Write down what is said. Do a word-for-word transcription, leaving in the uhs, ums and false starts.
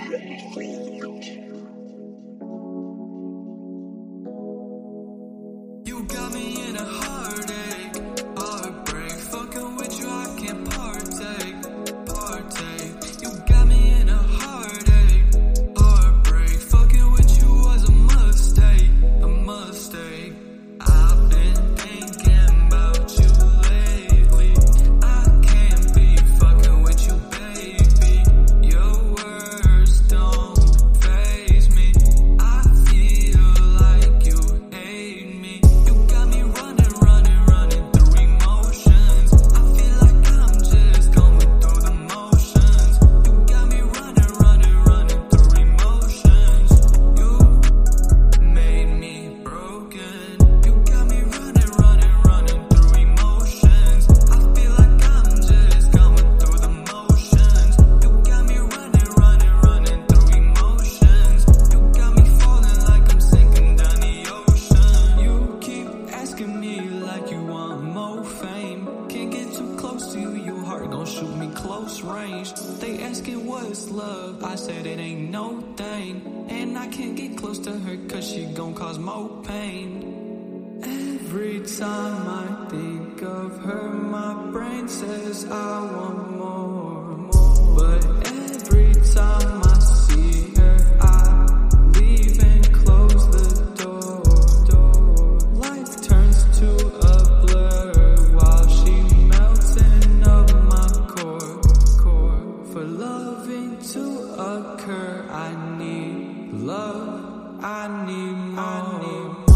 You got me in a heartache, heartbreak. Fucking with you, I can't partake, partake. You got me in a heartache, heartbreak. Fucking with you was a mistake, a mistake. I've been thinking about you lately. I can't be fucking with you, baby. Your words don't faze me. I feel like you hate me. You got me running, running, running through emotions. I feel like I'm just going through the motions. You got me running, running, running through emotions. You made me broken. You got me running, running, running through emotions. I feel like I'm just going through the motions. You got me running, running, running through emotions. You got me falling like I'm sinking down the ocean. You keep asking me like you want more fame. Can't get too close to you, your heart gon' shoot me close range. They asking what's love, I said it ain't no thing. And I can't get close to her cause she gon' cause more pain. Every time I think of her, my brain says I want more. But every time I see her, I leave and close the door. Life turns to a blur while she melting up my core. core. For loving to occur, I need love, I need more. I need